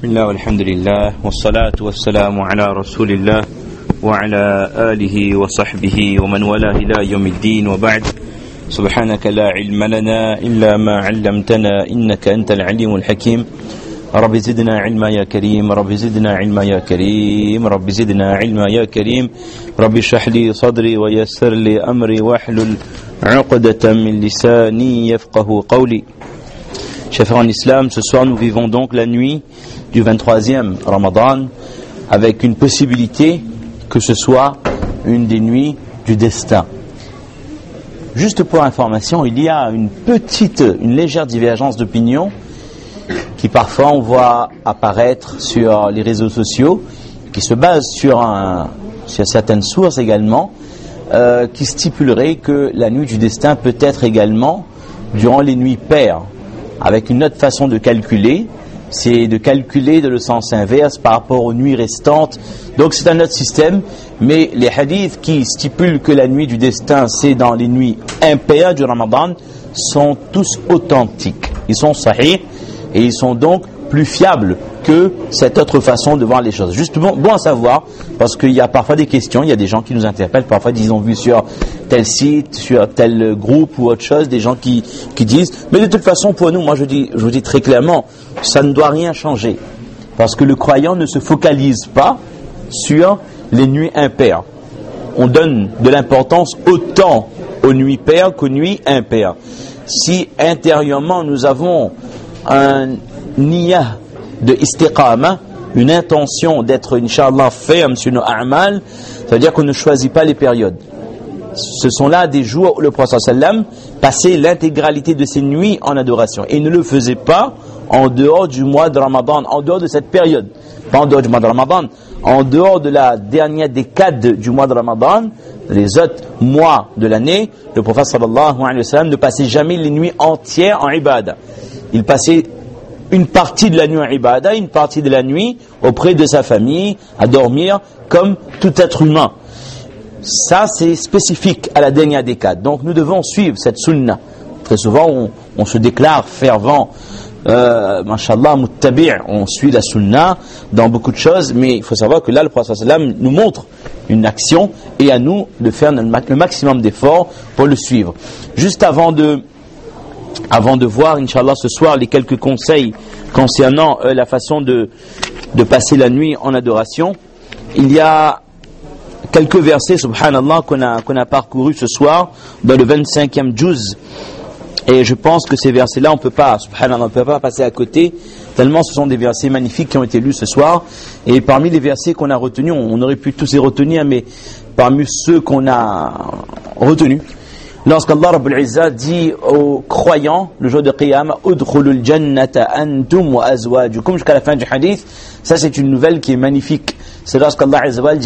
بسم الله والحمد لله والصلاة والسلام على رسول الله وعلى آله وصحبه ومن والاه إلى يوم الدين وبعد سبحانك لا علم لنا إلا ما علمتنا إنك أنت العليم الحكيم رب زدنا علما يا كريم رب زدنا علما يا كريم رب زدنا علما يا كريم رب اشرح لي صدري ويسر لي أمري واحلل عقدة من لساني يفقه قولي. Chers frères en islam, ce soir nous vivons donc la nuit du 23e Ramadan avec une possibilité que ce soit une des nuits du destin. Juste pour information, il y a une légère divergence d'opinion qui parfois on voit apparaître sur les réseaux sociaux, qui se base sur certaines sources également, qui stipulerait que la nuit du destin peut être également durant les nuits paires. Avec une autre façon de calculer, c'est de calculer dans le sens inverse par rapport aux nuits restantes. Donc c'est un autre système, mais les hadiths qui stipulent que la nuit du destin c'est dans les nuits impaires du Ramadan sont tous authentiques. Ils sont sahih et ils sont donc plus fiables que cette autre façon de voir les choses. Justement, bon à savoir, parce qu'il y a parfois des questions, il y a des gens qui nous interpellent, parfois ils ont vu sur tel site, sur tel groupe ou autre chose, des gens qui disent, mais de toute façon pour nous, moi je vous dis très clairement, ça ne doit rien changer, parce que le croyant ne se focalise pas sur les nuits impaires. On donne de l'importance autant aux nuits paires qu'aux nuits impaires. Si intérieurement nous avons un niyah de istiqama, une intention d'être Inch'Allah ferme sur nos a'mal, ça veut dire qu'on ne choisit pas les périodes. Ce sont là des jours où le prophète sallam passait l'intégralité de ses nuits en adoration. Et il ne le faisait pas en dehors du mois de Ramadan, en dehors de cette période. Pas en dehors du mois de Ramadan, en dehors de la dernière décade du mois de Ramadan, les autres mois de l'année, le prophète sallallahu alayhi wa sallam ne passait jamais les nuits entières en ibadah. Il passait une partie de la nuit en ibadah, une partie de la nuit auprès de sa famille, à dormir comme tout être humain. Ça, c'est spécifique à la dernière décade. Donc, nous devons suivre cette sunna. Très souvent, on se déclare fervent, mashallah, muttabi', on suit la sunna dans beaucoup de choses, mais il faut savoir que là, le prophète sallam nous montre une action et à nous de faire le maximum d'efforts pour le suivre. Juste avant de voir, Inch'Allah, ce soir, les quelques conseils concernant la façon de passer la nuit en adoration, il y a quelques versets, subhanallah, qu'on a parcourus ce soir, dans le 25e juz. Et je pense que ces versets-là, on ne peut pas passer à côté, tellement ce sont des versets magnifiques qui ont été lus ce soir. Et parmi les versets qu'on a retenus, on aurait pu tous les retenir, mais parmi ceux qu'on a retenus, lorsqu'Allah Rabbul Izzah dit aux croyants le jour de Qiyamah, udkhulul jannata antum wa azwajukum, jusqu'à la fin du hadith, ça c'est une nouvelle qui est magnifique. C'est lorsqu'Allah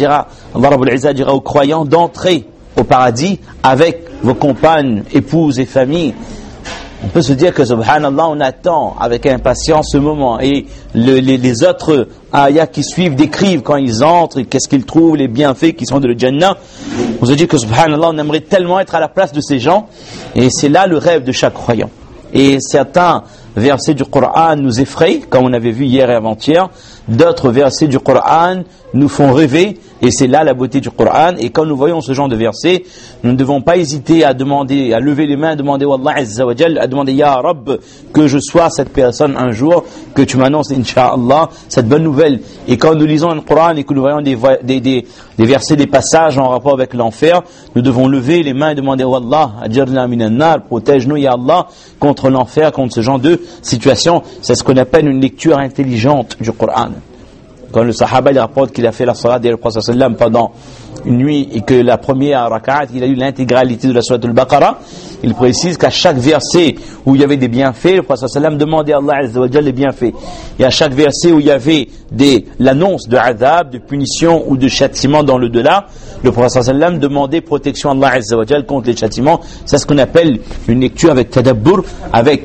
Rabbul Izzah dira aux croyants d'entrer au paradis avec vos compagnes, épouses et familles. On peut se dire que subhanallah, on attend avec impatience ce moment, et les autres ayats qui suivent décrivent quand ils entrent, qu'est-ce qu'ils trouvent, les bienfaits qui sont de le Jannah. On se dit que subhanallah, on aimerait tellement être à la place de ces gens, et c'est là le rêve de chaque croyant. Et certains versets du Coran nous effrayent, comme on avait vu hier et avant-hier. D'autres versets du Coran nous font rêver, et c'est là la beauté du Coran. Et quand nous voyons ce genre de versets, nous ne devons pas hésiter à demander, à lever les mains, à demander Wallah Azza wa Jal, à demander Ya Rabb, que je sois cette personne un jour, que tu m'annonces Inch'Allah cette bonne nouvelle. Et quand nous lisons le Coran et que nous voyons des versets, des passages en rapport avec l'enfer, nous devons lever les mains et demander Wallah Ajarna minan nar, protège-nous Ya Allah contre l'enfer, contre ce genre de situation. C'est ce qu'on appelle une lecture intelligente du Coran. Quand le sahaba il rapporte qu'il a fait la salat derrière le prophète sallam pendant une nuit et que la première rak'at il a eu l'intégralité de la sourate al-Baqarah, il précise qu'à chaque verset où il y avait des bienfaits, le prophète sallam demandait à Allah Azza wa Jalla les bienfaits, et à chaque verset où il y avait l'annonce de adab, de punition ou de châtiment dans le delà, le prophète sallam demandait protection à Allah Azza wa Jalla contre les châtiments. C'est ce qu'on appelle une lecture avec tadabbur, avec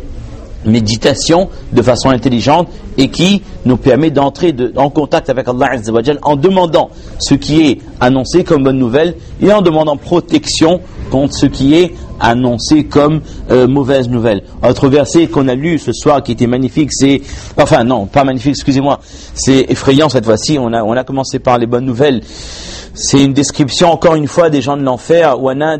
méditation de façon intelligente, et qui nous permet d'entrer en contact avec Allah Azza wa Jal en demandant ce qui est annoncé comme bonne nouvelle et en demandant protection contre ce qui est annoncé comme mauvaise nouvelle. Autre verset qu'on a lu ce soir qui était magnifique, c'est... Enfin non, pas magnifique, excusez-moi. C'est effrayant cette fois-ci. On a commencé par les bonnes nouvelles. C'est une description, encore une fois, des gens de l'enfer.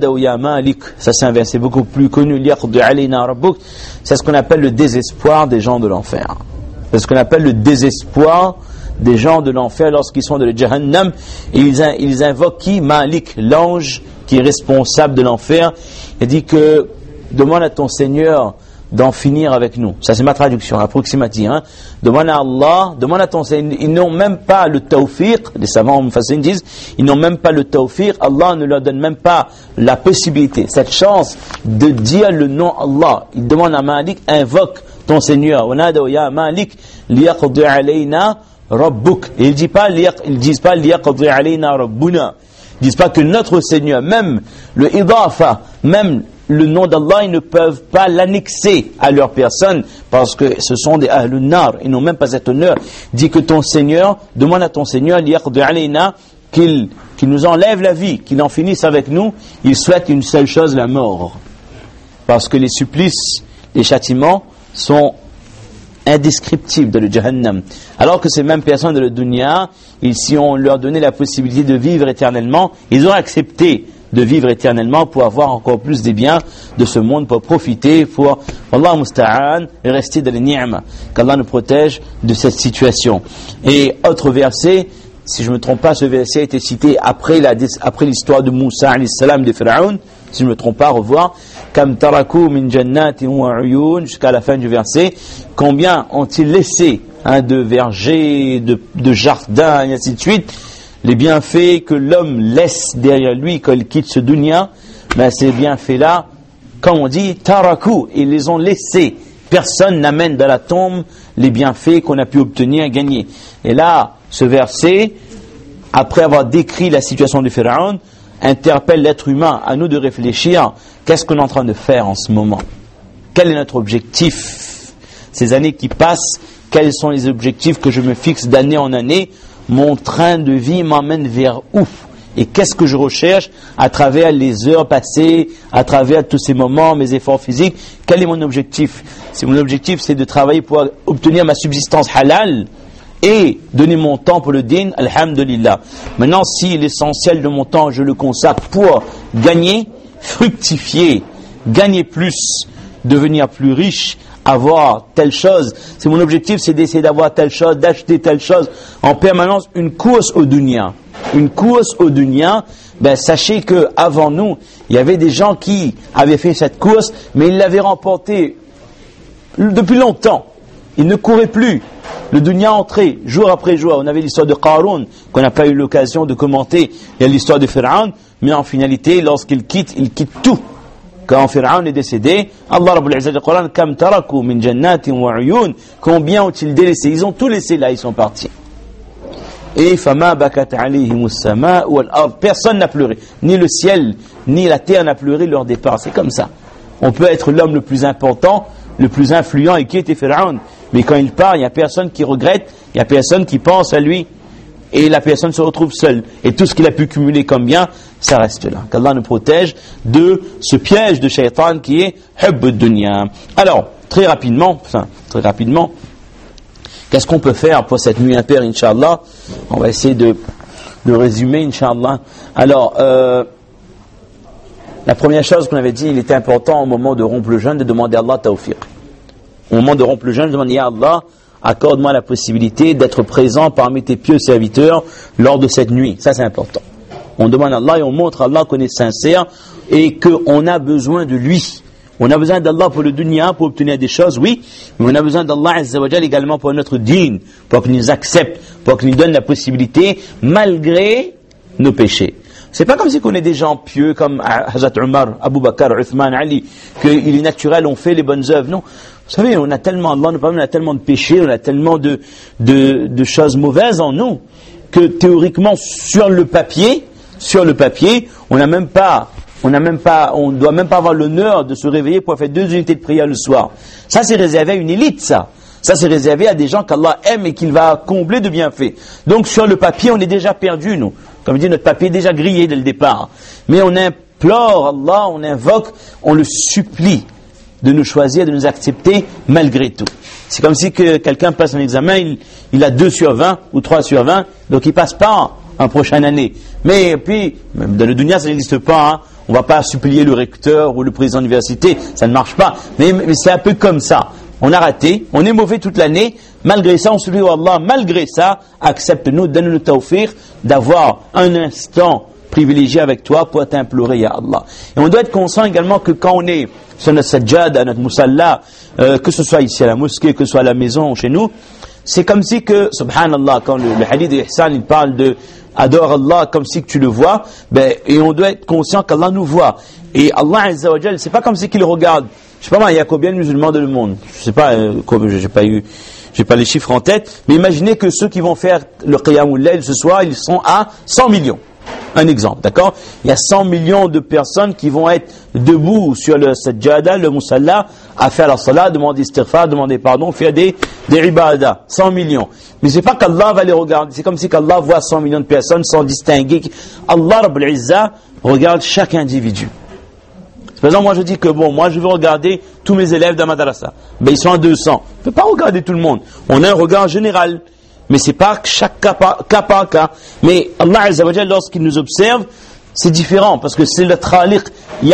Ça, c'est un verset beaucoup plus connu. C'est ce qu'on appelle le désespoir des gens de l'enfer. C'est ce qu'on appelle le désespoir des gens de l'enfer lorsqu'ils sont de le Jahannam. Et ils invoquent qui? Malik, l'ange qui est responsable de l'enfer. Il dit que demande à ton Seigneur d'en finir avec nous. Ça, c'est ma traduction approximative. Demande à Allah, demande à ton Seigneur. Ils n'ont même pas le tawfiq. Les savants mufassirin disent, ils n'ont même pas le tawfiq. Allah ne leur donne même pas la possibilité, cette chance de dire le nom Allah. Il demande à Malik, invoque ton Seigneur. Ya Malik, liyaqdi alayna rabbuk. Et ils disent pas liyaqdi alayna rabbuna. Ils disent pas que notre Seigneur, même le idafa, même le nom d'Allah, ils ne peuvent pas l'annexer à leur personne parce que ce sont des ahlun nar. Ils n'ont même pas cet honneur. Dis que ton Seigneur, demande à ton Seigneur qu'il nous enlève la vie, qu'il en finisse avec nous. Il souhaite une seule chose, la mort. Parce que les supplices, les châtiments sont indescriptibles dans le Jahannam. Alors que ces mêmes personnes de la dunya, si on leur donnait la possibilité de vivre éternellement, ils ont accepté de vivre éternellement pour avoir encore plus des biens de ce monde, pour profiter, pour Allah musta'an, rester dans les ni'ma. Qu'Allah nous protège de cette situation. Et autre verset, si je ne me trompe pas, ce verset a été cité après l'histoire de Moussa alayhi salam de Pharaon, si je ne me trompe pas, revoir, Kam taraku min jannatin wa uyun, jusqu'à la fin du verset, combien ont-ils laissé de vergers, de jardins, et ainsi de suite. Les bienfaits que l'homme laisse derrière lui quand il quitte ce dunya, ces bienfaits-là, comme on dit, taraku, ils les ont laissés. Personne n'amène dans la tombe les bienfaits qu'on a pu obtenir, gagner. Et là, ce verset, après avoir décrit la situation de Pharaon, interpelle l'être humain à nous de réfléchir, qu'est-ce qu'on est en train de faire en ce moment? Quel est notre objectif? Ces années qui passent, quels sont les objectifs que je me fixe d'année en année? Mon train de vie m'emmène vers où? Et qu'est-ce que je recherche à travers les heures passées, à travers tous ces moments, mes efforts physiques? Quel est mon objectif? Si mon objectif c'est de travailler pour obtenir ma subsistance halal et donner mon temps pour le din, alhamdulillah. Maintenant, si l'essentiel de mon temps je le consacre pour gagner, fructifier, gagner plus, devenir plus riche, avoir telle chose, si mon objectif c'est d'essayer d'avoir telle chose, d'acheter telle chose, en permanence une course au dunya. Une course au dunya, sachez que avant nous, il y avait des gens qui avaient fait cette course, mais ils l'avaient remportée depuis longtemps. Ils ne couraient plus. Le dunya entrait jour après jour. On avait l'histoire de Qarun, qu'on n'a pas eu l'occasion de commenter. Il y a l'histoire de Pharaon, mais en finalité, lorsqu'il quitte, il quitte tout. Quand Pharaon est décédé, Allah Rabbul Izzat dit dans le Coran, Kam taraku min jannatin wa uyun, combien ont-ils délaissé? Ils ont tout laissé là, ils sont partis. Et fama bakat alayhimus sama wal ard, personne n'a pleuré, ni le ciel, ni la terre n'a pleuré leur départ. C'est comme ça. On peut être l'homme le plus important, le plus influent, et qui était Pharaon, mais quand il part, il n'y a personne qui regrette, il n'y a personne qui pense à lui, et la personne se retrouve seule. Et tout ce qu'il a pu cumuler comme bien, ça reste là. Qu'Allah nous protège de ce piège de shaitan qui est hubb dunya. Alors, très rapidement, qu'est-ce qu'on peut faire pour cette nuit impaire, Inch'Allah? On va essayer de résumer, Inch'Allah. Alors, la première chose qu'on avait dit, il était important au moment de rompre le jeûne de demander à Allah tawfiq. Au moment de rompre le jeûne, de demander à Allah, accorde-moi la possibilité d'être présent parmi tes pieux serviteurs lors de cette nuit. Ça, c'est important. On demande à Allah et on montre à Allah qu'on est sincère et qu'on a besoin de lui. On a besoin d'Allah pour le dunya, pour obtenir des choses, oui, mais on a besoin d'Allah Azza wa Jal également pour notre dîn, pour qu'il nous accepte, pour qu'il nous donne la possibilité, malgré nos péchés. C'est pas comme si on est des gens pieux comme Hazrat Omar, Abu Bakr, Uthman, Ali, qu'il est naturel, on fait les bonnes œuvres. Non. Vous savez, on a tellement, Allah nous parle, on a tellement de péchés, on a tellement de choses mauvaises en nous, que théoriquement, sur le papier, on doit même pas avoir l'honneur de se réveiller pour faire 2 unités de prière le soir. Ça, c'est réservé à une élite, ça. Ça, c'est réservé à des gens qu'Allah aime et qu'il va combler de bienfaits. Donc, sur le papier, on est déjà perdu, nous. Comme je dis, notre papier est déjà grillé dès le départ. Mais on a un implore Allah, on invoque, on le supplie de nous choisir, de nous accepter malgré tout. C'est comme si que quelqu'un passe un examen, il a 2 sur 20 ou 3 sur 20, donc il passe pas en prochaine année. Mais puis, même dans le dunya, ça n'existe pas. Hein. On ne va pas supplier le recteur ou le président de l'université, ça ne marche pas. Mais c'est un peu comme ça. On a raté, on est mauvais toute l'année, malgré ça, on supplie Allah, malgré ça, accepte-nous, donne-nous le tawfiq d'avoir un instant privilégié avec toi pour t'implorer, ya Allah. Et on doit être conscient également que quand on est sur notre sajjad, à notre musalla, que ce soit ici à la mosquée, que ce soit à la maison ou chez nous, c'est comme si que, subhanallah, quand le hadith d'Ihsan, il parle de adore Allah comme si que tu le vois, et on doit être conscient qu'Allah nous voit. Et Allah Azza wa Jal, c'est pas comme si qu'il regarde, je sais pas moi, il y a combien de musulmans dans le monde? Je sais pas, j'ai pas les chiffres en tête, mais imaginez que ceux qui vont faire le Qiyamul Layl ce soir, ils sont à 100 millions. Un exemple, d'accord? Il y a 100 millions de personnes qui vont être debout sur le sajjada, le musalla, à faire la salat, demander istighfar, demander pardon, faire des ibadah. 100 millions. Mais c'est pas qu'Allah va les regarder. C'est comme si qu'Allah voit 100 millions de personnes sans distinguer. Allah Rabbul Izzah regarde chaque individu. Par exemple, moi je dis que moi je veux regarder tous mes élèves de la madrasa. Ils sont à 200. On ne peut pas regarder tout le monde. On a un regard général. Mais c'est pas chaque cas par cas. Mais Allah Azza wa Jalla, lorsqu'il nous observe, c'est différent, parce que c'est le Khaliq,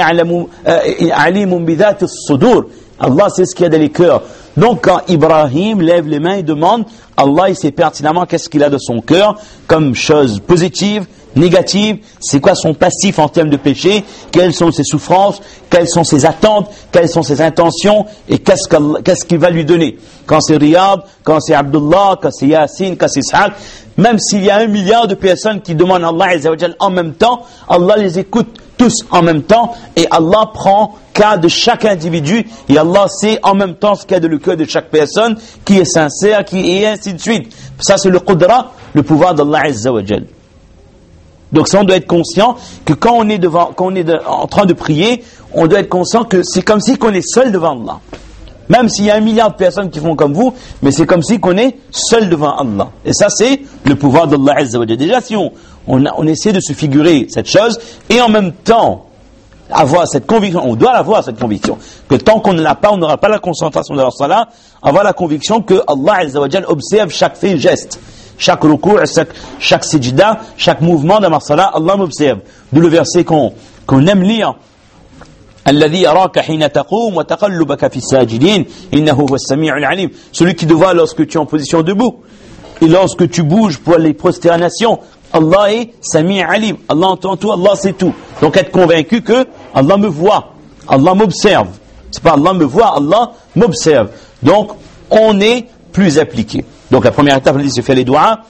alimun bidat as-sudur. Allah sait ce qu'il y a dans les cœurs. Donc quand Ibrahim lève les mains et demande, Allah il sait pertinemment qu'est-ce qu'il a de son cœur comme chose positive, négative, c'est quoi son passif en termes de péché, quelles sont ses souffrances, quelles sont ses attentes, quelles sont ses intentions et qu'est-ce qu'il va lui donner. Quand c'est Riyad, quand c'est Abdullah, quand c'est Yassine, quand c'est Ishaq, même s'il y a 1 milliard de personnes qui demandent à Allah Azza wa Jalla en même temps, Allah les écoute tous en même temps et Allah prend cas de chaque individu et Allah sait en même temps ce qu'il y a de le cœur de chaque personne qui est sincère, et ainsi de suite. Ça c'est le Qudra, le pouvoir d'Allah Azza wa Jalla. Donc ça, on doit être conscient que quand on est en train de prier, on doit être conscient que c'est comme si qu'on est seul devant Allah. Même s'il y a 1 milliard de personnes qui font comme vous, mais c'est comme si qu'on est seul devant Allah. Et ça, c'est le pouvoir d'Allah Azza wa Jalla. Déjà, si on essaie de se figurer cette chose, et en même temps, avoir cette conviction, on doit avoir cette conviction, que tant qu'on ne l'a pas, on n'aura pas la concentration de la salat, avoir la conviction que Allah Azza wa Jalla observe chaque fait et geste. Chaque ruku', chaque sijda, chaque mouvement de ma salat, Allah m'observe. D'où le verset qu'on aime lire. Alladhi yaraka hina taqum wa taqallubaka fi sajidin innahu huwa as-sami'ul 'alim. Celui qui te voit lorsque tu es en position debout et lorsque tu bouges pour les prosternations, Allah est Sami' Alim. Allah entend tout, Allah sait tout. Donc être convaincu que Allah me voit, Allah m'observe. C'est pas Allah me voit, Allah m'observe. Donc on est plus appliqué. Donc la première étape, on dit, c'est faire les doigts.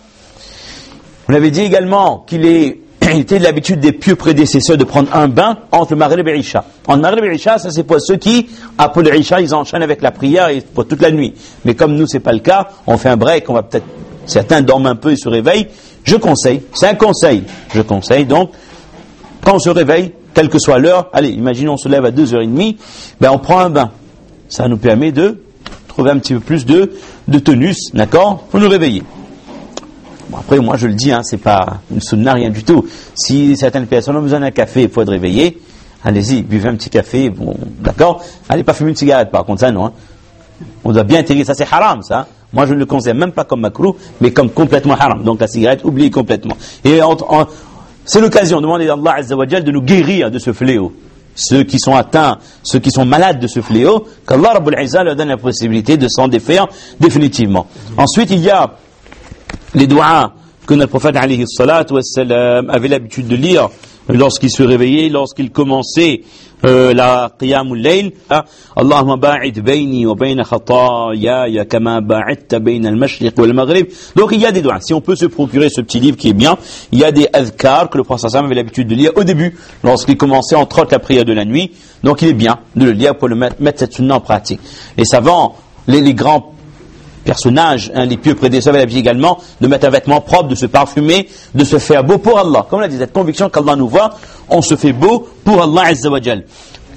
On avait dit également qu'il était de l'habitude des pieux prédécesseurs de prendre un bain entre le Maghrib et l'Isha. Entre Maghrib et l'Isha, ça c'est pour ceux qui, après l'Isha, ils enchaînent avec la prière et pour toute la nuit. Mais comme nous, c'est pas le cas, on fait un break, certains dorment un peu et se réveillent. Je conseille, c'est un conseil. Je conseille donc, quand on se réveille, quelle que soit l'heure, allez, imaginons on se lève à 2h30, on prend un bain. Ça nous permet de trouver un petit peu plus de tonus, d'accord, pour nous réveiller. Bon, après, moi je le dis, c'est pas une sunna, rien du tout. Si certaines personnes ont besoin d'un café pour être réveillées, allez-y, buvez un petit café, bon, d'accord. Allez pas fumer une cigarette, par contre, ça non. On doit bien intégrer, ça c'est haram, ça. Moi je ne le conseille même pas comme makruh, mais comme complètement haram. Donc la cigarette, oubliez complètement. Et c'est l'occasion de demander à Allah Azza wa Jal de nous guérir de ce fléau. Ceux qui sont atteints, ceux qui sont malades de ce fléau, qu'Allah Rabbul Izzah leur donne la possibilité de s'en défaire définitivement. Ensuite, il y a les doigts que notre prophète alayhi salatu wassalam avait l'habitude de lire lorsqu'il se réveillait, lorsqu'il commençait la qiyamul layl. Allahumma ba'id bayni wa bayna khataaya kama ba'idta bayna al-mashriq wal maghrib. Donc il y a des doigts. Si on peut se procurer ce petit livre qui est bien, il y a des adhkar que le prophète sallallahu avait l'habitude de lire au début, lorsqu'il commençait entre autres la prière de la nuit. Donc il est bien de le lire pour mettre cette sunna en pratique. Les savants, les grands personnages, les pieux prédécesseurs avaient l'habitude également de mettre un vêtement propre, de se parfumer, de se faire beau pour Allah. Comme on l'a dit, cette conviction qu'Allah nous voit, on se fait beau pour Allah Azza wa Jal.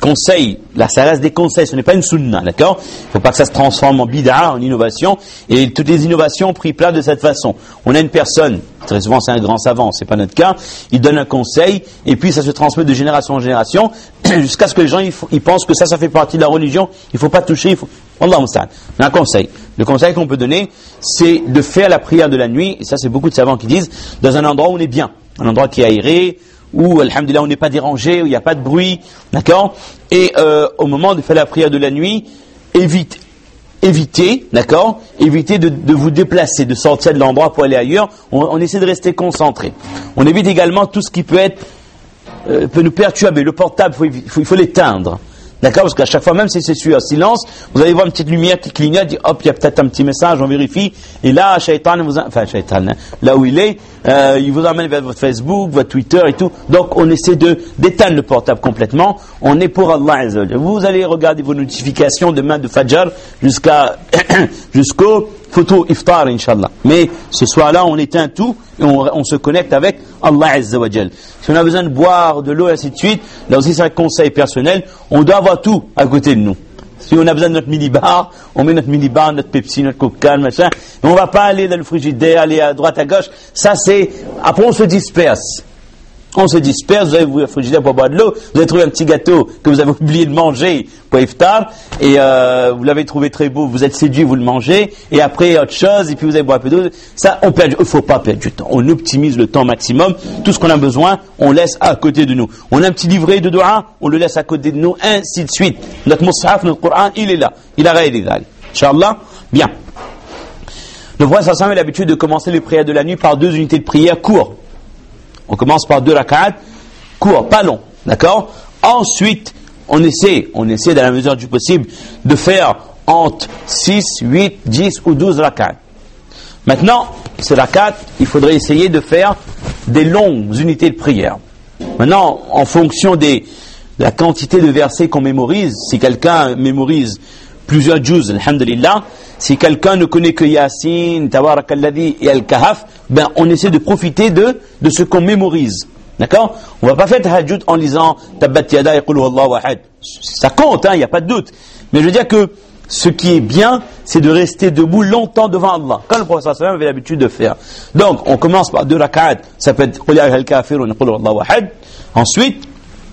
conseils, là ça reste des conseils, ce n'est pas une sunna, d'accord? Il ne faut pas que ça se transforme en bid'a, en innovation, et toutes les innovations ont pris place de cette façon. On a une personne, très souvent c'est un grand savant, c'est pas notre cas, il donne un conseil, et puis ça se transmet de génération en génération, jusqu'à ce que les gens ils pensent que ça fait partie de la religion, il ne faut pas toucher, il faut... Wallah musta'an. Un conseil. Le conseil qu'on peut donner, c'est de faire la prière de la nuit, et ça c'est beaucoup de savants qui disent, dans un endroit où on est bien, un endroit qui est aéré, où, alhamdulillah, on n'est pas dérangé, où il n'y a pas de bruit, d'accord? Et au moment de faire la prière de la nuit, évitez, d'accord? Évitez de vous déplacer, de sortir de l'endroit pour aller ailleurs. On essaie de rester concentré. On évite également tout ce qui peut nous perturber. Le portable, il faut l'éteindre. D'accord? Parce qu'à chaque fois, même si c'est sur silence, vous allez voir une petite lumière qui clignote, dit, hop, il y a peut-être un petit message, on vérifie. Et là, Shaitan là où il est, il vous emmène vers votre Facebook, votre Twitter et tout. Donc, on essaie d'éteindre le portable complètement. On est pour Allah Azza wa Jalla. Vous allez regarder vos notifications demain de Fajr jusqu'au photo iftar, Inch'Allah. Mais ce soir-là, on éteint tout et on se connecte avec Allah Azza wa Jal. Si on a besoin de boire, de l'eau et ainsi de suite, là aussi c'est un conseil personnel, on doit avoir tout à côté de nous. Si on a besoin de notre mini-bar, on met notre mini-bar, notre Pepsi, notre Coca, machin. Mais on va pas aller dans le frigidaire, aller à droite, à gauche. Ça c'est... Après on se disperse. On se disperse, vous allez ouvrir le frigidaire pour boire de l'eau, vous allez trouver un petit gâteau que vous avez oublié de manger pour iftar, et vous l'avez trouvé très beau, vous êtes séduit, vous le mangez, et après autre chose, et puis vous allez boire un peu d'eau. Ça, il ne faut pas perdre du temps. On optimise le temps maximum. Tout ce qu'on a besoin, on laisse à côté de nous. On a un petit livret de dua, on le laisse à côté de nous, ainsi de suite. Notre mushaf, notre Coran, il est là. Il a réalisé. Inch'Allah, bien. Le prophète a l'habitude de commencer les prières de la nuit par 2 unités de prière courtes. On commence par 2 rak'at, court, pas long, d'accord? Ensuite, on essaie dans la mesure du possible de faire entre 6, 8, 10 ou 12 rak'at. Maintenant, ces rak'at, il faudrait essayer de faire des longues unités de prière. Maintenant, en fonction de la quantité de versets qu'on mémorise, si quelqu'un mémorise plusieurs juz, alhamdulillah, si quelqu'un ne connaît que Yasin, Tabarakalladhi et Al-Kahf, ben on essaie de profiter de ce qu'on mémorise. D'accord? On ne va pas faire tahajjud en lisant Tabbat Yada et Qul Huwallahu Ahad. Ça compte, il n'y a pas de doute. Mais je veux dire que ce qui est bien, c'est de rester debout longtemps devant Allah, comme le prophète sallallahu avait l'habitude de faire. Donc, on commence par 2 rak'at, ça peut être Qul Ya ayyuhal kafirun et Qul Huwallahu Ahad. Ensuite,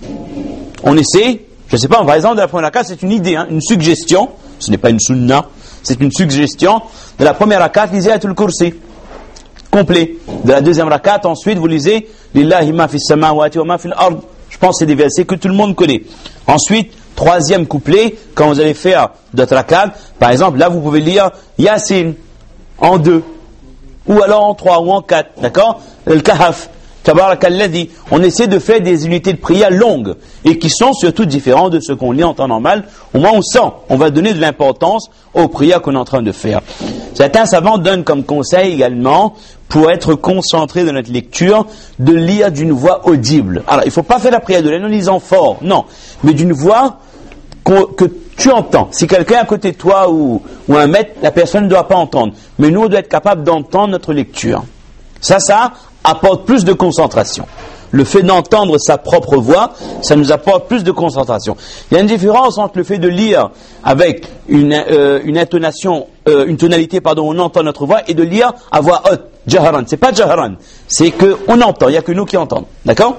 on essaie, je ne sais pas, par exemple, de la première rak'at, c'est une idée, une suggestion, ce n'est pas une sunna, c'est une suggestion. De la première rakat, lisez Ayatul Kursi complet. De la deuxième rakat, ensuite, vous lisez Lillahi ma fis samawati wa ma fil ard. Je pense que c'est des versets que tout le monde connaît. Ensuite, 3e couplet, quand vous allez faire d'autres rakat, par exemple, là, vous pouvez lire Yasin en 2, ou alors en 3, ou en 4, d'accord? Al-Kahf, Tabarakalladhi. On essaie de faire des unités de prière longues et qui sont surtout différentes de ce qu'on lit en temps normal. Au moins on va donner de l'importance aux prières qu'on est en train de faire. Certains savants donnent comme conseil également, pour être concentré dans notre lecture, de lire d'une voix audible. Alors il ne faut pas faire la prière de la nuit en lisant fort, non, mais d'une voix que tu entends. Si quelqu'un est à côté de toi ou un maître, la personne ne doit pas entendre. Mais nous on doit être capable d'entendre notre lecture. Ça apporte plus de concentration. Le fait d'entendre sa propre voix, ça nous apporte plus de concentration. Il y a une différence entre le fait de lire avec une intonation, une tonalité, où on entend notre voix, et de lire à voix haute, jaharan. C'est pas jaharan, c'est qu'on entend, il n'y a que nous qui entendons. D'accord?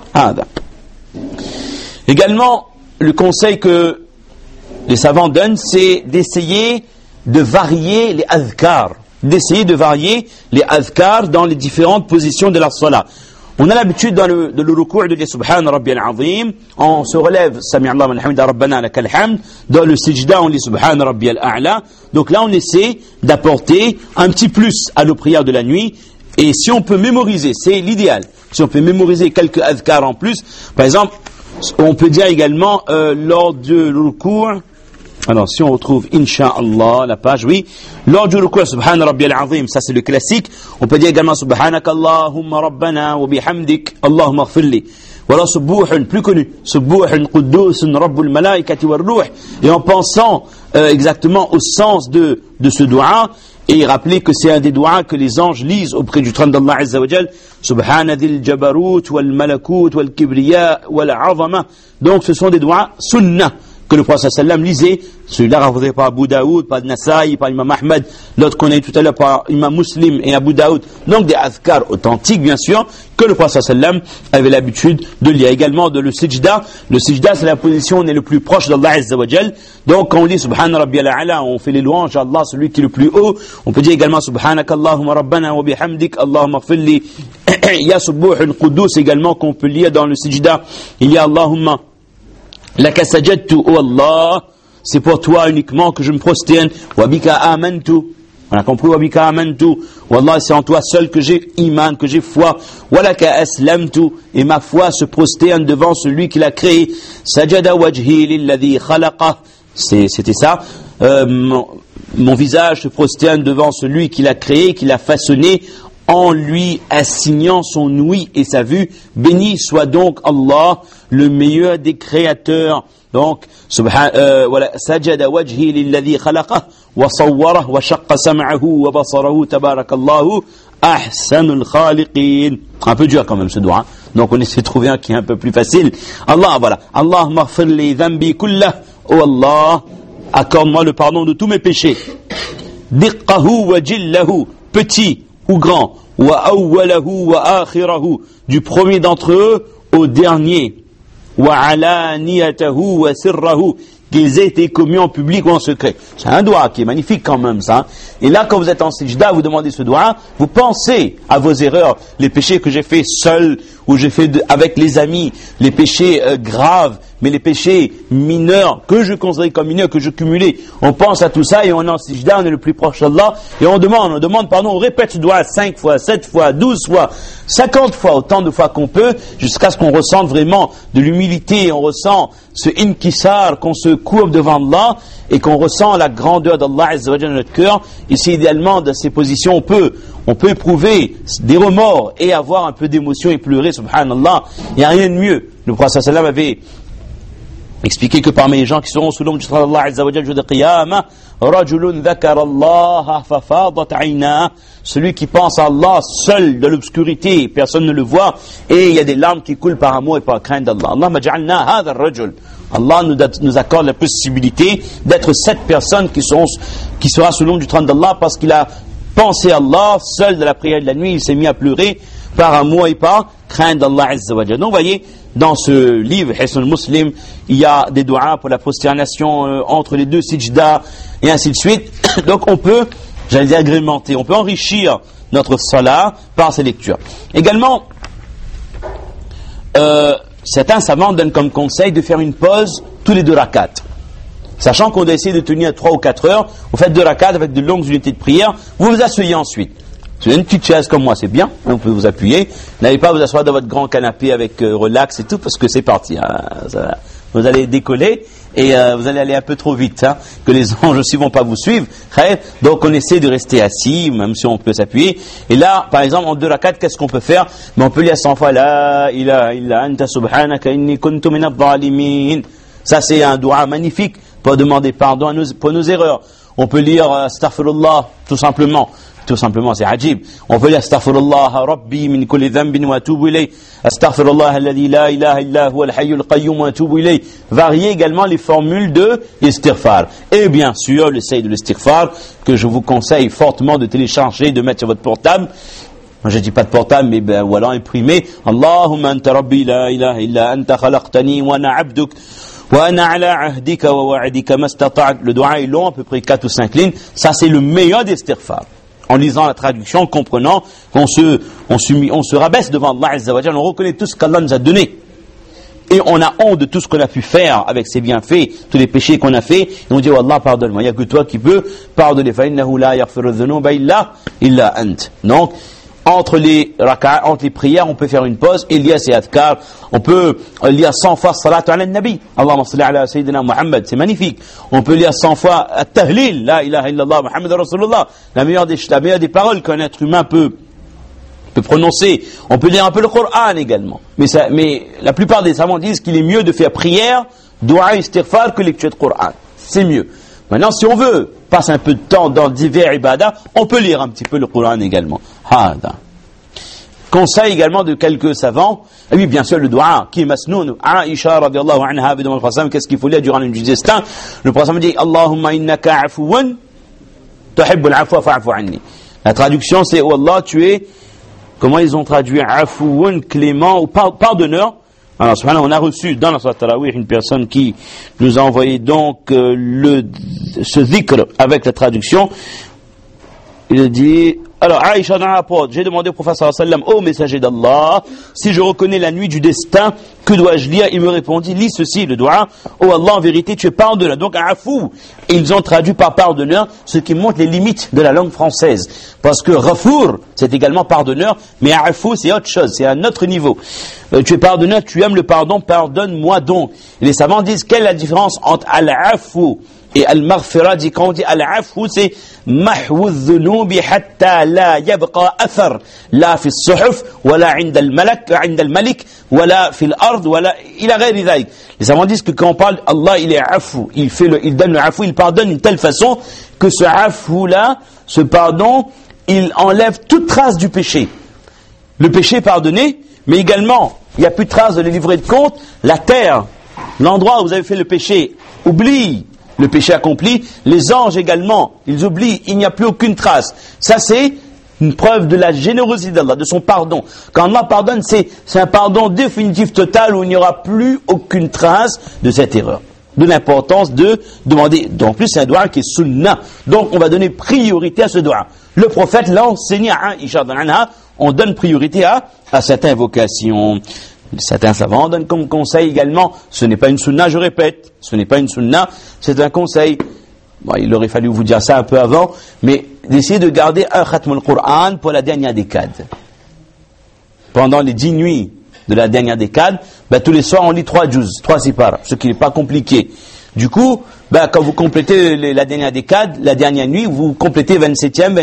Également, le conseil que les savants donnent, c'est d'essayer de varier les adhkar. D'essayer de varier les adhkar dans les différentes positions de la salat. On a l'habitude dans le ruku' de dire Subhan Rabbi al-Azim, on se relève Sami Allah wa hamida Rabbana lakal hamd, dans le sijda on dit Subhan Rabbi al-A'la. Donc là on essaie d'apporter un petit plus à nos prières de la nuit, et si on peut mémoriser, c'est l'idéal. Si on peut mémoriser quelques adhkar en plus, par exemple, on peut dire également lors du ruku'. Alors, si on retrouve, Inch'Allah, la page, oui. Lors du ruku' Subhan Rabbi al-Azim, ça c'est le classique. On peut dire également Subhanak Allahumma Rabbana wa bihamdik, Allahumma ghfirli. Voilà Subuhun, plus connu. Subuhun Quddusun Rabbul Malaikati wa Ruh. Et en pensant exactement au sens de ce dua, Et rappelez que c'est un des doigts que les anges lisent auprès du trône d'Allah Azza wa Jal. Subhana dhil jabarut wal malakut wal kibriya wal azama. Donc ce sont des doigts sunnah que le prophète sallam lisait. Celui-là rapporté par Abu Daoud, par Nasaï, par Imam Ahmed, l'autre qu'on a eu tout à l'heure par Imam Muslim et Abu Daoud. Donc des azkars authentiques bien sûr que le prophète sallam avait l'habitude de lire. Également de le sijda. Le sijda c'est la position où on est le plus proche d'Allah Azza wa Jal. Donc quand on lit Subhana Rabbiyal A'la, on fait les louanges à Allah, celui qui est le plus haut. On peut dire également Subhanaka Allahumma Rabbana wa bihamdik Allahumma ighfirli. Il y a Subuhul Qudus également qu'on peut lire dans le sijda. Il y a Allahumma Laka sajadtu, oh Allah, c'est pour toi uniquement que je me prosterne. Wa bika amantu. On a compris, wa bika amantu. Wallah, c'est en toi seul que j'ai iman, que j'ai foi. Wa laka aslamtu. Et ma foi se prosterne devant celui qui l'a créé. Sajada wajhi lilladhi khalaqa. C'était ça. Mon visage se prosterne devant celui qui l'a créé, qui l'a façonné, en lui assignant son ouïe et sa vue. Béni soit donc Allah, le meilleur des créateurs. Donc, sajada wajhi lilladhi khalaqah wa sawwarah wa shaqqa sam'ahu wa basarahu tabarakallahu ahsanul khaliqin. Un peu dur quand même ce doigt. Hein? Donc on essaie de trouver un qui est un peu plus facile. Allah, voilà. Allahumma ighfir li dhanbi kullah. Oh Allah, accorde-moi le pardon de tous mes péchés. Diqqahu wa jillahu, petit ou grand, wa awwalahu wa akhirahu, du premier d'entre eux au dernier, wa alaniyatahu wa sirrahu, qu'ils aient été commis en public ou en secret. C'est un doigt qui est magnifique quand même ça. Et là quand vous êtes en sijda, vous demandez ce doigt, vous pensez à vos erreurs, les péchés que j'ai fait seul ou j'ai fait avec les amis, les péchés graves, mais les péchés mineurs que je considère comme mineurs, que je cumulais. On pense à tout ça et on est en sijda, on est le plus proche d'Allah et on demande pardon, on répète ce doigt 5 fois, 7 fois, 12 fois, 50 fois, autant de fois qu'on peut, jusqu'à ce qu'on ressente vraiment de l'humilité, on ressent ce inkisar, qu'on se courbe devant Allah et qu'on ressent la grandeur d'Allah Azza wa Jalla dans notre cœur. Ici, idéalement, dans ces positions, on peut éprouver des remords et avoir un peu d'émotion et pleurer, subhanallah. Il n'y a rien de mieux. Le prophète sallam avait expliqué que parmi les gens qui seront sous l'ombre du trône d'Allah Azza wa Jalla, jour de Qiyamah, rajulun dhakara Allah fafadat ayna, celui qui pense à Allah seul de l'obscurité, personne ne le voit, et il y a des larmes qui coulent par amour et par crainte d'Allah. Allahumma ja'alna hadha ar-rajul. Allah nous accorde la possibilité d'être cette personne qui sera sous l'ombre du trône d'Allah parce qu'il a pensé à Allah seul de la prière de la nuit, il s'est mis à pleurer par amour et par crainte d'Allah Azza wa Jalla. Donc vous voyez, dans ce livre, Hisnul Muslim, il y a des doigts pour la prosternation entre les deux sijda et ainsi de suite. Donc on peut, j'allais dire agrémenter, on peut enrichir notre salat par ces lectures. Également, certains savants donnent comme conseil de faire une pause tous les 2 rakats. Sachant qu'on doit essayer de tenir 3 ou 4 heures, vous faites 2 rakats avec de longues unités de prière, vous vous asseyez ensuite. Si vous avez une petite chaise comme moi, c'est bien, vous pouvez vous appuyer. N'allez pas vous asseoir dans votre grand canapé avec relax et tout, parce que c'est parti. Hein, vous allez décoller et vous allez aller un peu trop vite, hein, que les anges aussi vont pas vous suivre. Donc on essaie de rester assis, même si on peut s'appuyer. Et là, par exemple, en 2 rakats, qu'est-ce qu'on peut faire? On peut lire 100 fois La ilaha illa anta subhanaka inni kuntu minadh dhalimin. Ça c'est un doua magnifique pour demander pardon pour nos erreurs. On peut lire astaghfirullah tout simplement. Tout simplement, c'est ajib. On peut dire astaghfirullah rabbi min kulli dhanbin wa atubu ilayh. Astaghfirullah alladhi la ilaha illa huwa al-hayyul qayyum wa atubu ilayh. Variez également les formules de istighfar. Et bien sûr, le sayyid de l'istighfar que je vous conseille fortement de télécharger, de mettre sur votre portable. Moi, je dis pas de portable, mais ou alors imprimer. Allahumma anta rabbi la ilaha illa anta khalaqtani wa ana 'abduk. Wa ana ala ahdika wa wa'dika mastata'tu. Le doigt est long, à peu près 4 ou 5 lignes. Ça, c'est le meilleur des istighfar. En lisant la traduction, en comprenant qu'on se rabaisse devant Allah Azza wa Jalla, on reconnaît tout ce qu'Allah nous a donné. Et on a honte de tout ce qu'on a pu faire avec ses bienfaits, tous les péchés qu'on a fait. Et on dit, oh Allah, pardonne-moi. Il n'y a que toi qui peux pardonner. فَإِنَّهُ لَا يَغْفِرُ الذُّنُوبَ إِلَّا أَنْتَ. Donc, entre les prières, on peut faire une pause. Il y a ces adhkar. On peut lire 100 fois salatu ala nabi. Allahumma salli ala sayyidina Muhammad. C'est magnifique. On peut lire 100 fois at-tahlil. La ilaha illallah Muhammad Rasulullah. La meilleure des paroles qu'un être humain peut prononcer. On peut lire un peu le Coran également. Mais la plupart des savants disent qu'il est mieux de faire prière, dua, istighfar que lecture de Coran. C'est mieux. Maintenant, si on veut passer un peu de temps dans divers ibadah, on peut lire un petit peu le Coran également. Hada. Conseil également de quelques savants. Et oui, bien sûr, le dua qui est masnoun. Aïcha radiallahu anha, qu'est-ce qu'il faut lire durant le destin? Le prophète dit Allahumma innaka afouwan tuhibbul afwa fa'fu anni. La traduction c'est oh Allah, tu es, comment ils ont traduit afouwan, clément ou pardonneur. Alors, subhanallah, on a reçu dans la Salat Tarawih une personne qui nous a envoyé donc ce dhikr avec la traduction. Il a dit, alors Aïcha dans la rapporte, j'ai demandé au prophète sallallahu alayhi wa sallam, ô messager d'Allah, si je reconnais la nuit du destin, que dois-je lire? Il me répondit, lis ceci, le dua, ô Allah, en vérité, tu es pardonneur. Donc, afou, ils ont traduit par pardonneur, ce qui montre les limites de la langue française. Parce que Ghafour, c'est également pardonneur, mais afou, c'est autre chose, c'est à un autre niveau. Tu es pardonneur, tu aimes le pardon, pardonne-moi donc. Et les savants disent, quelle est la différence entre al-afou et al-maghfira? Dit quand on dit al-afou, c'est mahwu dhunubi hatta la yabqa athar la fi as-suhuf wala 'inda al-malik wala fi al-ard wala ila ghayri dhalik. Les savants disent que quand on parle Allah, il est afou, il donne le afou, il pardonne d'une telle façon que ce afou là, ce pardon, il enlève toute trace du péché. Le péché est pardonné, mais également il n'y a plus de trace de les livrer de compte. La terre, l'endroit où vous avez fait le péché, oublie le péché accompli. Les anges également, ils oublient, il n'y a plus aucune trace. Ça c'est une preuve de la générosité d'Allah, de son pardon. Quand Allah pardonne, c'est un pardon définitif, total, où il n'y aura plus aucune trace de cette erreur. De l'importance de demander. En plus, c'est un doua qui est sunnah. Donc, on va donner priorité à ce doua. Le prophète l'a enseigné à Aïcha anha. On donne priorité à cette invocation. Certains savants donnent comme conseil également, ce n'est pas une sunnah, je répète, ce n'est pas une sunnah, c'est un conseil. Bon, il aurait fallu vous dire ça un peu avant, mais d'essayer de garder un khatm al-Qur'an pour la dernière décade. Pendant les 10 nuits de la dernière décade, tous les soirs on lit 3 juz, 3 sipar, ce qui n'est pas compliqué. Du coup, quand vous complétez la dernière décade, la dernière nuit, vous complétez 27e,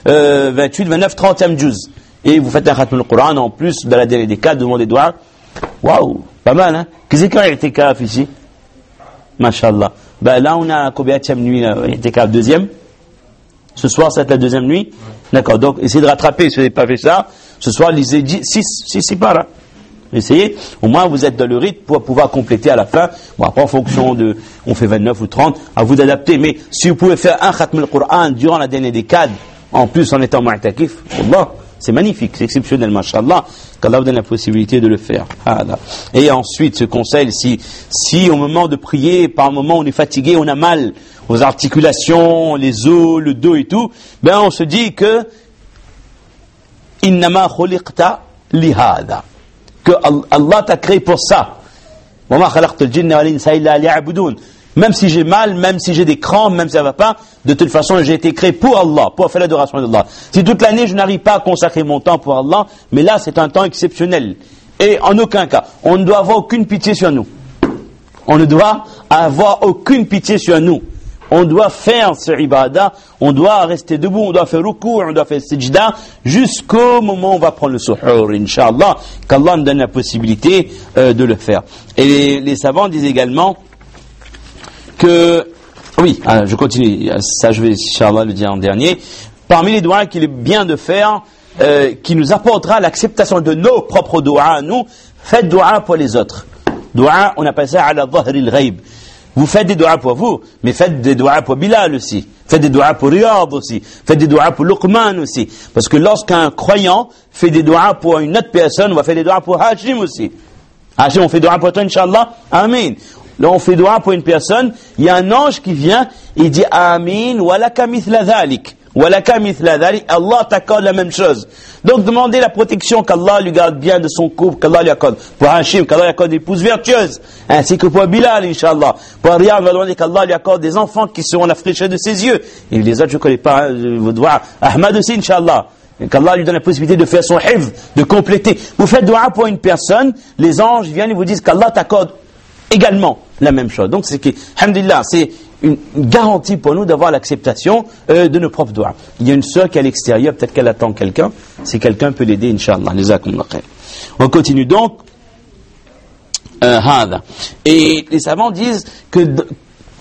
28, 29, 30e juz. Et vous faites un khatm al-Qur'an en plus de la dernière décade, devant les doigts. Waouh, pas mal, hein? Qu'est-ce qu'il y a i'tikaf ici? Masha'Allah. Là, on a combien de nuit, i'tikaf? Deuxième? Ce soir, c'est la deuxième nuit? D'accord, donc essayez de rattraper, si vous n'avez pas fait ça. Ce soir, lisez 6 par. Essayez, au moins vous êtes dans le rythme pour pouvoir compléter à la fin. Bon, après, en fonction de, on fait 29 ou 30, à vous d'adapter. Mais si vous pouvez faire un khatm al-Qur'an durant la dernière décade, en plus en étant mu'takif, Allah, c'est magnifique, c'est exceptionnel, mashallah, qu'Allah vous donne la possibilité de le faire. Et ensuite, ce conseil, si au moment de prier, par moment on est fatigué, on a mal aux articulations, les os, le dos et tout, on se dit que innama khuliqta lihada, que Allah t'a créé pour ça. Wa ma khalaqtul jinna wal insa illa liya'budun. Même si j'ai mal, même si j'ai des crampes, même si ça va pas, de toute façon, j'ai été créé pour Allah, pour faire l'adoration d'Allah. Si toute l'année, je n'arrive pas à consacrer mon temps pour Allah, mais là, c'est un temps exceptionnel. Et en aucun cas, on ne doit avoir aucune pitié sur nous. On ne doit avoir aucune pitié sur nous. On doit faire ce ibadah, on doit rester debout, on doit faire ruku', on doit faire sijda, jusqu'au moment où on va prendre le suhour, Inch'Allah, qu'Allah nous donne la possibilité de le faire. Et les savants disent également que, oui, je continue, ça je vais, Inch'Allah, le dire en dernier. Parmi les doigts qu'il est bien de faire, qui nous apportera l'acceptation de nos propres doigts à nous, faites doigts pour les autres. Doigts, on appelle ça ala dhahril ghaib. Vous faites des doigts pour vous, mais faites des doigts pour Bilal aussi. Faites des doigts pour Riyad aussi. Faites des doigts pour Luqman aussi. Parce que lorsqu'un croyant fait des doigts pour une autre personne, on va faire des doigts pour Hachim aussi. Hachim, on fait des doigts pour toi, Inch'Allah. Amin. Là, on fait doigt pour une personne, il y a un ange qui vient, il dit Amin, walaka mithla dhalik. Walaka mithla dhalik, Allah t'accorde la même chose. Donc, demandez la protection qu'Allah lui garde bien de son couple, qu'Allah lui accorde. Pour Hachim, qu'Allah lui accorde des épouses vertueuses. Ainsi que pour Bilal, Inch'Allah. Pour Riyad, on va demander qu'Allah lui accorde des enfants qui seront la fraîcheur de ses yeux. Et les autres, je ne connais pas, vos doigts. Ahmad aussi, Inch'Allah. Qu'Allah lui donne la possibilité de faire son hifz, de compléter. Vous faites doigt pour une personne, les anges viennent et vous disent qu'Allah t'accorde également la même chose. Donc, c'est que, alhamdulillah, c'est une garantie pour nous d'avoir l'acceptation de nos propres doigts. Il y a une sœur qui est à l'extérieur, peut-être qu'elle attend quelqu'un. Si quelqu'un peut l'aider, Inch'Allah. On continue donc. Et les savants disent que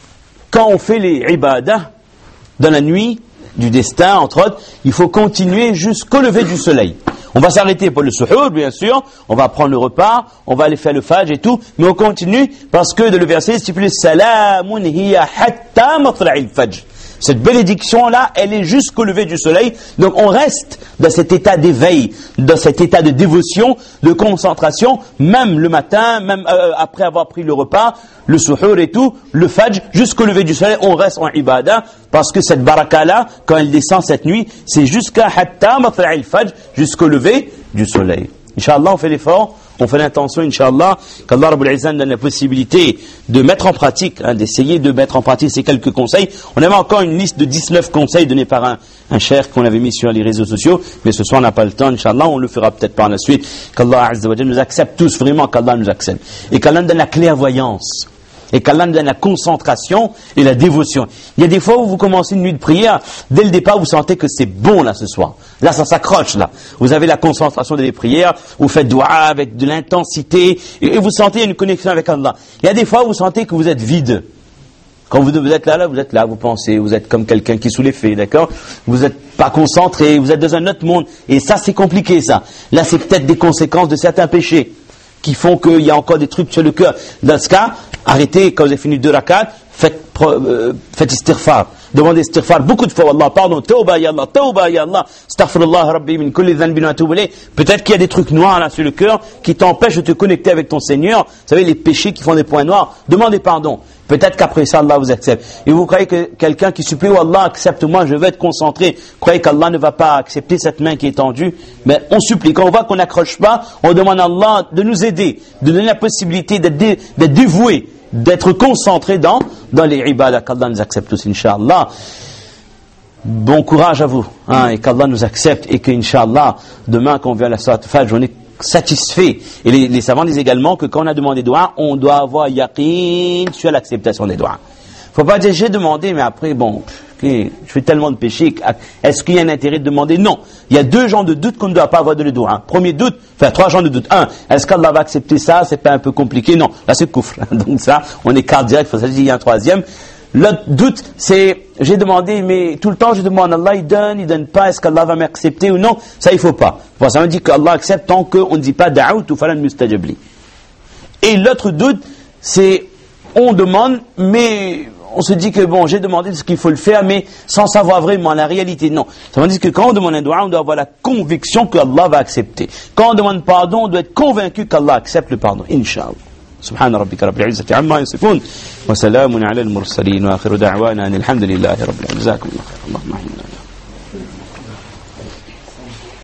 quand on fait les ibadah dans la nuit du destin, entre autres, il faut continuer jusqu'au lever du soleil. On va s'arrêter pour le suhour, bien sûr, on va prendre le repas, on va aller faire le fajr et tout, mais on continue parce que le verset stipule « Salamun hiya hatta matla'il fajr ». Cette bénédiction-là, elle est jusqu'au lever du soleil. Donc on reste dans cet état d'éveil, dans cet état de dévotion, de concentration, même le matin, même après avoir pris le repas, le suhour et tout, le fajr, jusqu'au lever du soleil, on reste en ibadah, parce que cette baraka-là, quand elle descend cette nuit, c'est jusqu'à hatta matla'il fajr, jusqu'au lever du soleil. Inch'Allah, on fait l'effort. On fait l'intention, Inch'Allah, qu'Allah Rabbul Izzan donne la possibilité de mettre en pratique, d'essayer de mettre en pratique ces quelques conseils. On avait encore une liste de 19 conseils donnés par un cheikh qu'on avait mis sur les réseaux sociaux, mais ce soir on n'a pas le temps, Inch'Allah, on le fera peut-être par la suite. Qu'Allah Azza wa Jalla nous accepte tous, vraiment qu'Allah nous accepte. Et qu'Allah nous donne la clairvoyance. Et qu'Allah nous donne la concentration et la dévotion. Il y a des fois où vous commencez une nuit de prière, dès le départ vous sentez que c'est bon là ce soir. Là ça s'accroche là. Vous avez la concentration des prières, vous faites dua avec de l'intensité et vous sentez une connexion avec Allah. Il y a des fois où vous sentez que vous êtes vide. Quand vous êtes là, vous pensez, vous êtes comme quelqu'un qui est sous l'effet, d'accord? Vous n'êtes pas concentré, vous êtes dans un autre monde. Et ça c'est compliqué ça. Là c'est peut-être des conséquences de certains péchés qui font qu'il y a encore des trucs sur le cœur. Dans ce cas, arrêtez, quand vous avez fini 2 rakats, faites istighfar. Demandez istighfar beaucoup de fois. Allah, pardon, tawba ya Allah, astaghfirullah rabbi min kulli dhanbin wa atubu ilayh. Peut-être qu'il y a des trucs noirs là sur le cœur qui t'empêchent de te connecter avec ton Seigneur. Vous savez, les péchés qui font des points noirs. Demandez pardon. Peut-être qu'après ça, Allah vous accepte. Et vous croyez que quelqu'un qui supplie, oh Allah, accepte-moi, je veux être concentré. Vous croyez qu'Allah ne va pas accepter cette main qui est tendue? Mais on supplie. Quand on voit qu'on n'accroche pas, on demande à Allah de nous aider, de donner la possibilité d'être dévoué, d'être concentré dans les ibadah, qu'Allah nous accepte tous, Inch'Allah. Bon courage à vous, et qu'Allah nous accepte, et qu'Inch'Allah, demain, quand on vient à la Salat Fajr, on est satisfait. Et les savants disent également que quand on a demandé doua, on doit avoir yaqin sur l'acceptation des doigts. Faut pas dire j'ai demandé, mais après, bon, je fais tellement de péchés, est-ce qu'il y a un intérêt de demander? Non. Il y a 2 genres de doute qu'on ne doit pas avoir de le doigt. Premier doute, 3 genres de doute. 1, est-ce qu'Allah va accepter ça? C'est pas un peu compliqué? Non. Là, c'est kufr. Donc ça, on est cardiaque, il faut s'agir, il y a un 3e. L'autre doute, c'est, j'ai demandé, mais tout le temps je demande, Allah il donne pas, est-ce qu'Allah va m'accepter ou non? Ça il faut pas. Ça veut dire qu'Allah accepte tant qu'on ne dit pas da'out ou falan mustajabli. Et l'autre doute, c'est, on demande, mais on se dit que bon, j'ai demandé ce qu'il faut le faire, mais sans savoir vraiment la réalité. Non. Ça veut dire que quand on demande un doua, on doit avoir la conviction qu'Allah va accepter. Quand on demande pardon, on doit être convaincu qu'Allah accepte le pardon. Inch'Allah. سبحان ربك رب العزة عما يصفون وسلام على المرسلين وآخر دعوانا أن الحمد لله رب العالمين جزاكم الله خير اللهم